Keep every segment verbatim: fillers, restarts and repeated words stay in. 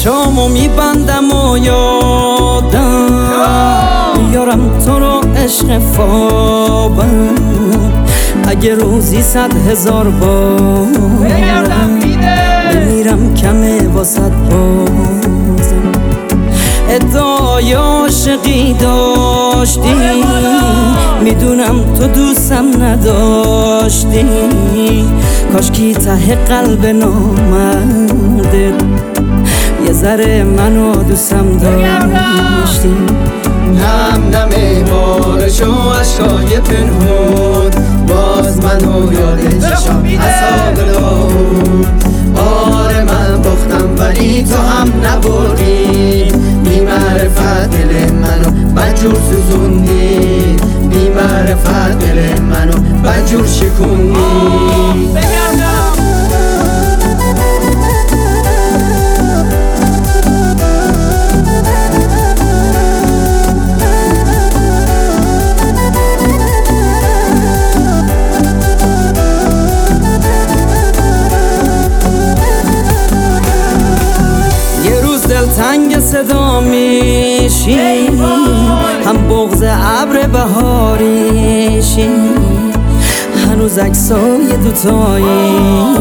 چشامو میبندم و یادم یارم تو رو عشق خوابم، اگه روزی صد هزار بار بمیرم کمه واسد بازم. ادعای عاشقی داشتی، میدونم تو دوستم نداشتی، کاشکی ته قلب نامردت یه ذره منو دوستم داشتی. نم نم بارش و عشقای پنهون، باز منو یاد چشام حسابلون. آره من باختم ولی تو هم نبردی، بی معرفت دل منو بدجور سوزوندی، بی معرفت دل منو بدجور شکوندی. تنگ صدا میشی، هم بغض ابر بهاریشی، هنوز عکسای دوتایی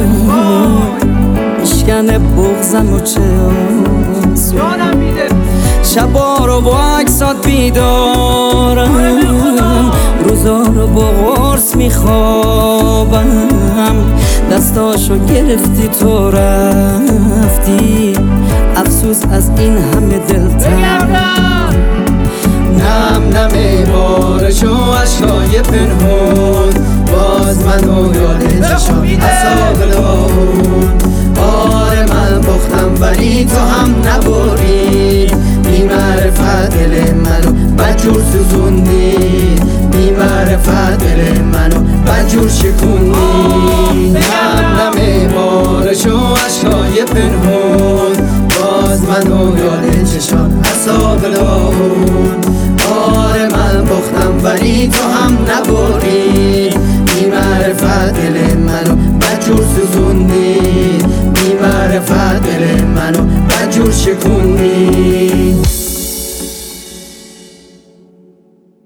میشکن بغضم و چه آسون. شبا رو با عکسات بیدارم، روزا رو با قرص میخوابم، دستاشو گرفتی تو رفتی، افسوس از این همه دلتنگ. نم نم بارش و عشقای پنهون، باز منو یاد چشام حسابلون. آره من باختم ولی تو هم نبری، بی معرفت دل منو بدجور سوزوندی، بی معرفت دل منو بدجور شکوندی. نم نم بارش و عشقای پنهون، باز منو یاد چشام حسابلون. آره من باختم ولی تو هم نبری، بی معرفت دل منو بدجور سوزوندی، بی معرفت دل منو بدجور شکوندی.